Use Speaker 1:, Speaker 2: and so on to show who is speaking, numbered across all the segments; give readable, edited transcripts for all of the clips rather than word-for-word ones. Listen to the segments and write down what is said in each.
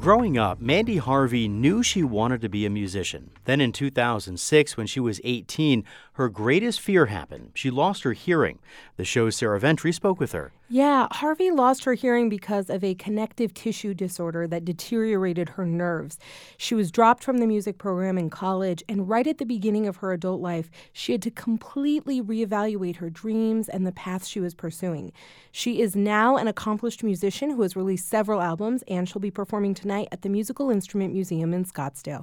Speaker 1: Growing up, Mandy Harvey knew she wanted to be a musician. Then in 2006, when she was 18, her greatest fear happened. She lost her hearing. The show's Sarah Ventry spoke with her.
Speaker 2: Yeah, Harvey lost her hearing because of a connective tissue disorder that deteriorated her nerves. She was dropped from the music program in college, and right at the beginning of her adult life, she had to completely reevaluate her dreams and the path she was pursuing. She is now an accomplished musician who has released several albums, and she'll be performing tonight at the Musical Instrument Museum in Scottsdale.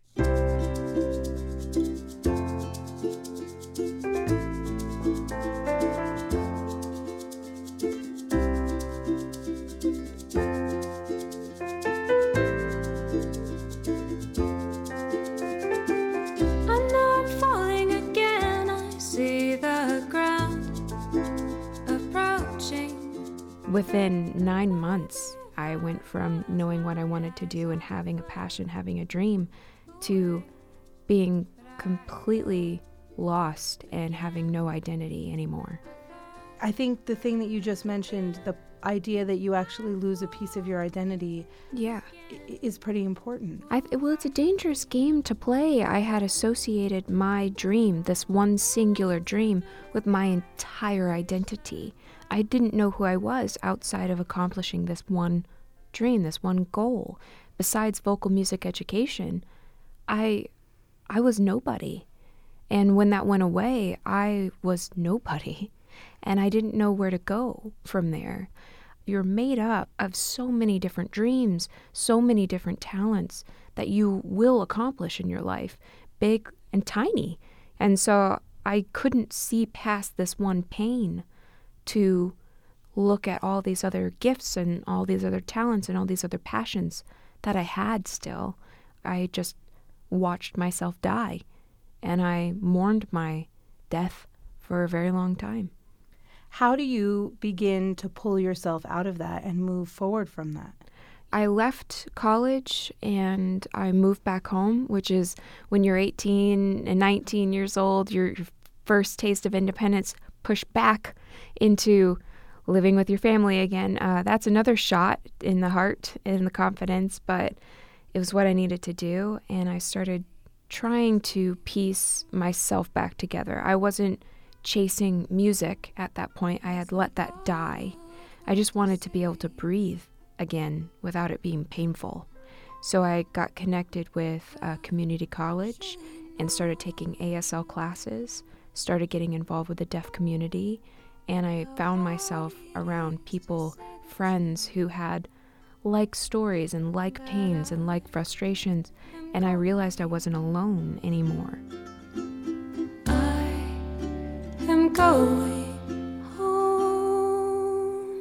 Speaker 3: Within 9 months, I went from knowing what I wanted to do and having a passion, having a dream, to being completely lost and having no identity anymore.
Speaker 2: I think the thing that you just mentioned, the idea that you actually lose a piece of your identity, is pretty important.
Speaker 3: Well, it's a dangerous game to play. I had associated my dream, this one singular dream, with my entire identity. I didn't know who I was outside of accomplishing this one dream, this one goal. Besides vocal music education, I was nobody. And when that went away, I was nobody. And I didn't know where to go from there. You're made up of so many different dreams, so many different talents that you will accomplish in your life, big and tiny. And so I couldn't see past this one pain to look at all these other gifts and all these other talents and all these other passions that I had still. I just watched myself die, and I mourned my death for a very long time.
Speaker 2: How do you begin to pull yourself out of that and move forward from that?
Speaker 3: I left college and I moved back home, which is when you're 18 and 19 years old, your first taste of independence, push back into living with your family again. That's another shot in the heart and the confidence, but it was what I needed to do. And I started trying to piece myself back together. I wasn't chasing music at that point. I had let that die. I just wanted to be able to breathe again without it being painful. So I got connected with a community college and started taking ASL classes, started getting involved with the deaf community, and I found myself around people, friends who had like stories and like pains and like frustrations, and I realized I wasn't alone anymore.
Speaker 4: I am going home.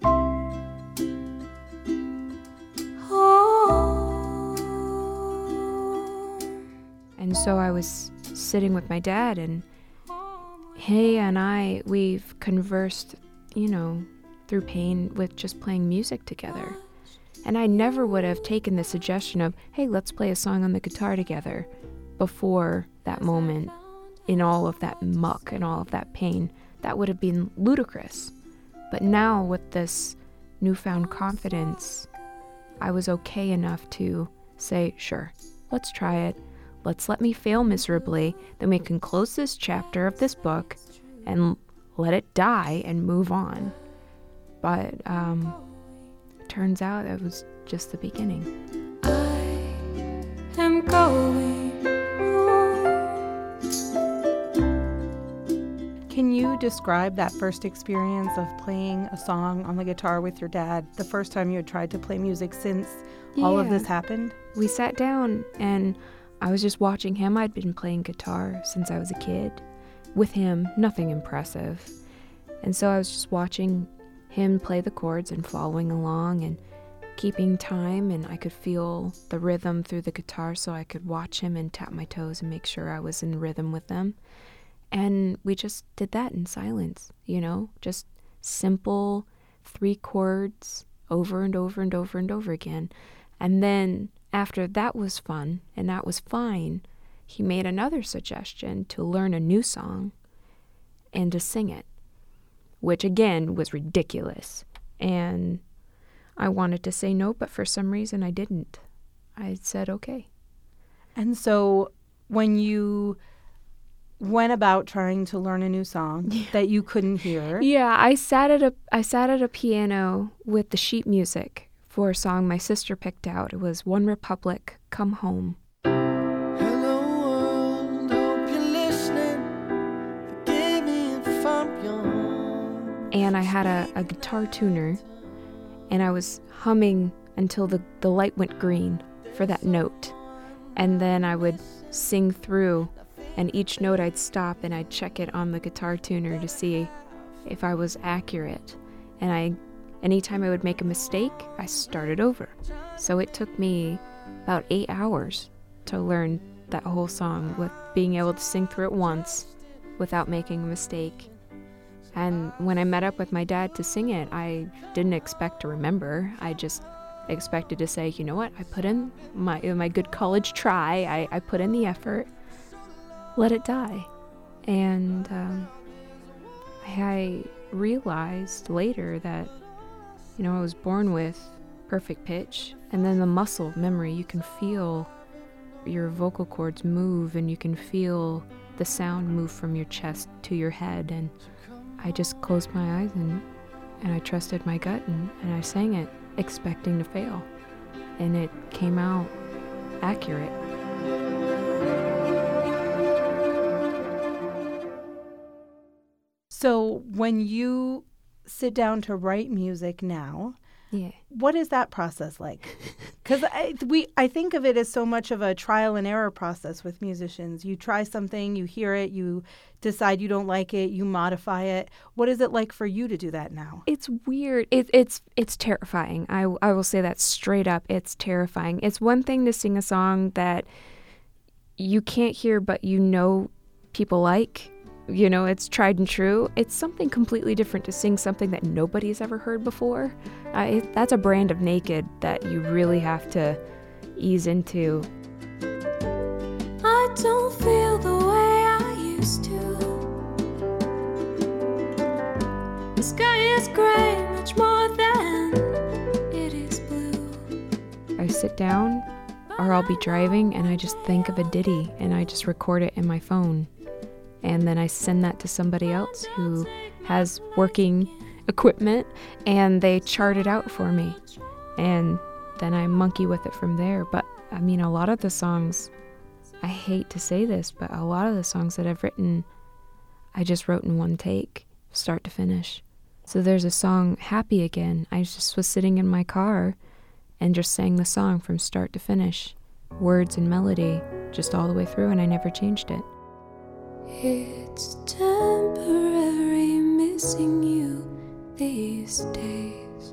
Speaker 3: And so I was sitting with my dad, and he and we've conversed, through pain with just playing music together. And I never would have taken the suggestion of, hey, let's play a song on the guitar together before that moment, in all of that muck and all of that pain. That would have been ludicrous. But now with this newfound confidence, I was okay enough to say, sure, let's try it. Let me fail miserably, then we can close this chapter of this book and let it die and move on. But turns out it was just the beginning.
Speaker 4: I am going home.
Speaker 2: Can you describe that first experience of playing a song on the guitar with your dad, the first time you had tried to play music since all of this happened?
Speaker 3: We sat down and I was just watching him. I'd been playing guitar since I was a kid. With him, nothing impressive. And so I was just watching him play the chords and following along and keeping time, and I could feel the rhythm through the guitar, so I could watch him and tap my toes and make sure I was in rhythm with them. And we just did that in silence, just simple 3 chords over and over and over and over again. And then after that was fun and that was fine, he made another suggestion to learn a new song and to sing it, which again was ridiculous. And I wanted to say no, but for some reason I didn't. I said okay.
Speaker 2: And so when you went about trying to learn a new song that you couldn't hear.
Speaker 3: Yeah, I sat at a piano with the sheet music for a song my sister picked out. It was One Republic, Come Home.
Speaker 5: Hello world, hope you're listening. Forgive me if I'm young.
Speaker 3: And I had a guitar tuner, and I was humming until the light went green for that note. And then I would sing through, and each note I'd stop and I'd check it on the guitar tuner to see if I was accurate. And anytime I would make a mistake, I started over. So it took me about 8 hours to learn that whole song, with being able to sing through it once without making a mistake. And when I met up with my dad to sing it, I didn't expect to remember. I just expected to say, you know what, I put in my good college try. I put in the effort. Let it die. And I realized later that, I was born with perfect pitch, and then the muscle memory, you can feel your vocal cords move, and you can feel the sound move from your chest to your head. And I just closed my eyes and I trusted my gut, and I sang it expecting to fail, and it came out accurate.
Speaker 2: So when you sit down to write music now,
Speaker 3: Yeah.
Speaker 2: what is that process like? Because I think of it as so much of a trial and error process with musicians. You try something, you hear it, you decide you don't like it, you modify it. What is it like for you to do that now?
Speaker 3: It's weird. It's terrifying. I will say that straight up. It's terrifying. It's one thing to sing a song that you can't hear, but people like. It's tried and true. It's something completely different to sing something that nobody's ever heard before. That's a brand of naked that you really have to ease into.
Speaker 4: I don't feel the way I used to. The sky is gray, much more than it is blue.
Speaker 3: I sit down, or I'll be driving, and I just think of a ditty, and I just record it in my phone. And then I send that to somebody else who has working equipment, and they chart it out for me. And then I monkey with it from there. But, a lot of the songs, I hate to say this, but a lot of the songs that I've written, I just wrote in one take, start to finish. So there's a song, Happy Again. I just was sitting in my car and just sang the song from start to finish. Words and melody, just all the way through, and I never changed it.
Speaker 4: It's temporary missing you these days.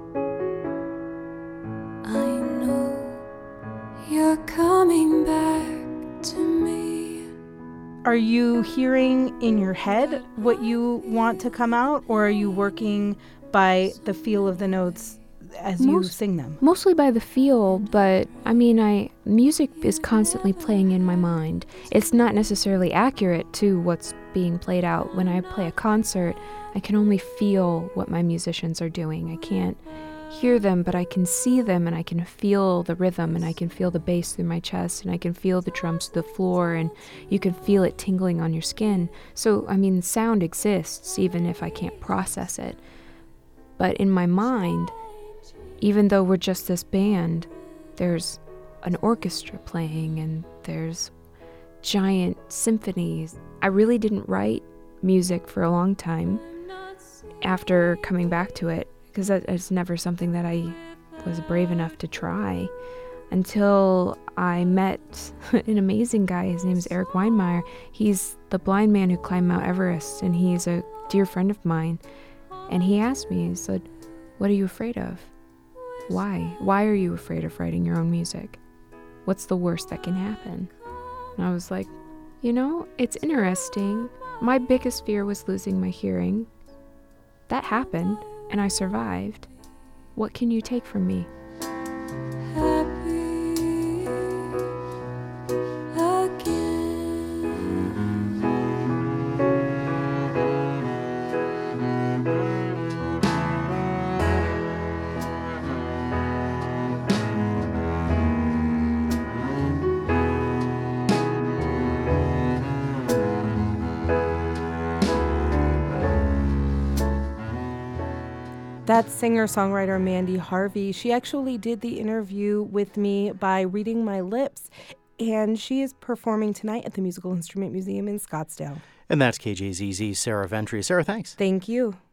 Speaker 4: I know you're coming back to me.
Speaker 2: Are you hearing in your head what you want to come out, or are you working by the feel of the notes as you sing them?
Speaker 3: Mostly by the feel, but music is constantly playing in my mind. It's not necessarily accurate to what's being played out. When I play a concert, I can only feel what my musicians are doing. I can't hear them, but I can see them, and I can feel the rhythm, and I can feel the bass through my chest, and I can feel the drums to the floor, and you can feel it tingling on your skin. So, sound exists even if I can't process it. But in my mind, even though we're just this band, there's an orchestra playing, and there's giant symphonies. I really didn't write music for a long time after coming back to it, because it's never something that I was brave enough to try, until I met an amazing guy. His name is Eric Weinmeier. He's the blind man who climbed Mount Everest, and he's a dear friend of mine. And he asked me, he said, "What are you afraid of? Why? Why are you afraid of writing your own music? What's the worst that can happen?" And I was like, it's interesting. My biggest fear was losing my hearing. That happened, and I survived. What can you take from me?
Speaker 4: Happy again.
Speaker 2: That's singer-songwriter Mandy Harvey. She actually did the interview with me by reading my lips, and she is performing tonight at the Musical Instrument Museum in Scottsdale.
Speaker 1: And that's KJZZ's Sarah Ventry. Sarah, thanks.
Speaker 2: Thank you.